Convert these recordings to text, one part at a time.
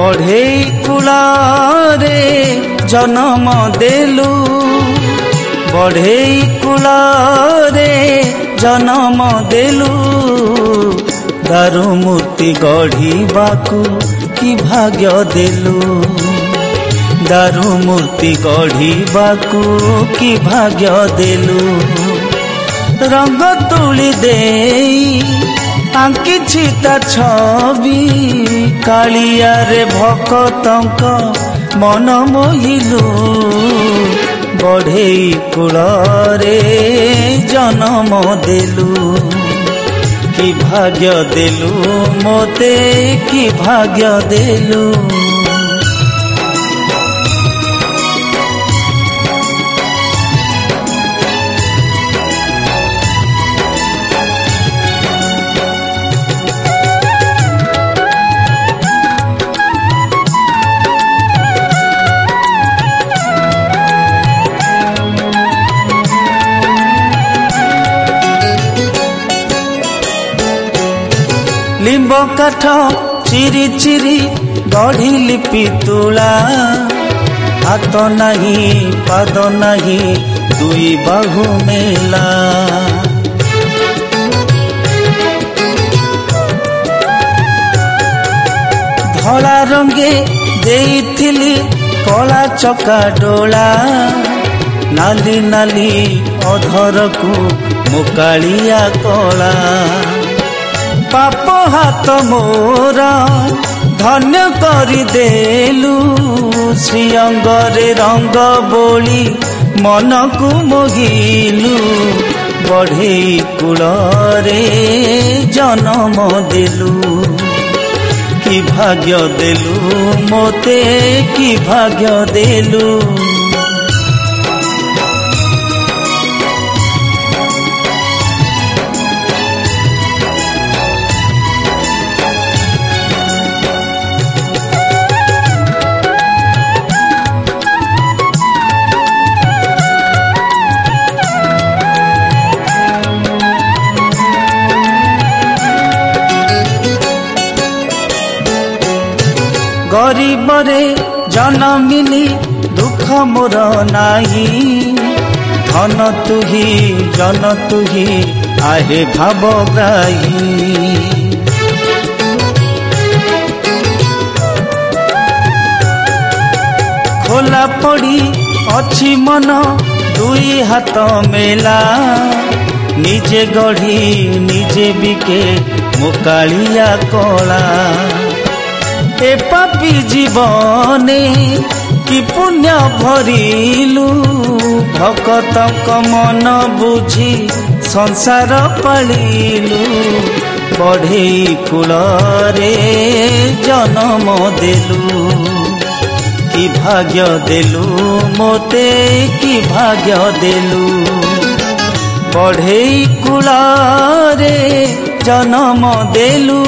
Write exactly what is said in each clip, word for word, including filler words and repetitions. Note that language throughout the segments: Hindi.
बढ़ई कूलारे जन्म देलु बढ़ई कूलारे जन्म देलु दारू मूर्ति गढ़ीबाकू कि भाग्य देलु दारू मूर्ति गढ़ीबाकू कि भाग्य देलु रंग तुली देई आंकिछि ता छवि कालिया रे भक्तंक मन मोहिलु बढ़ई कूलरे जन्म देलु कि भाग्य देलु मोते कि भाग्य देलु लिंब काठ चिरी चिरी गढ़ी पितुला हाथ नहीं पाद नहीं दुई बाहु मेला धला रंगे देइथिली कला चका डोला नाली नाली अधर को मुकालिया कला पाप हाथ मोरा धन्य करी देलु श्रीअंगरे रंग बोली मन को मोहिलु बढ़ई कूलरे जन्म देलु कि भाग्य देलु मोते कि भाग्य देलु गरीब रे जनमिनी दुख मोर नाही धन तुही जन तुही आहे भावग्राही खोला पड़ी अच्छी मन दुई हाथ मेला निजे गढ़ी निजे बिके मुकालिया कला ए पापी जीवने कि पुण्य भरिलु भक्तक मन बुझी संसार पालिलु बढ़ई कूलरे जन्म देलु कि भाग्य देलु मोते कि भाग्य देलु बढ़ई कूलरे जन्म देलु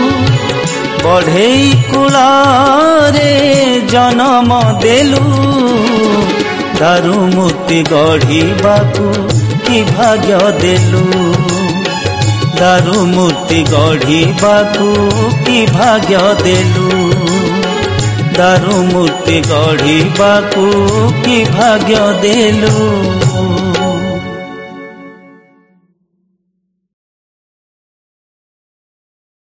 बढ़ई कूलरे जन्म देलु दारू मूर्ति गढ़ीबाकू कि भाग्य देलु दारू मूर्ति गढ़ीबाकू कि भाग्य देलु दारू मूर्ति गढ़ीबाकू कि भाग्य देलु।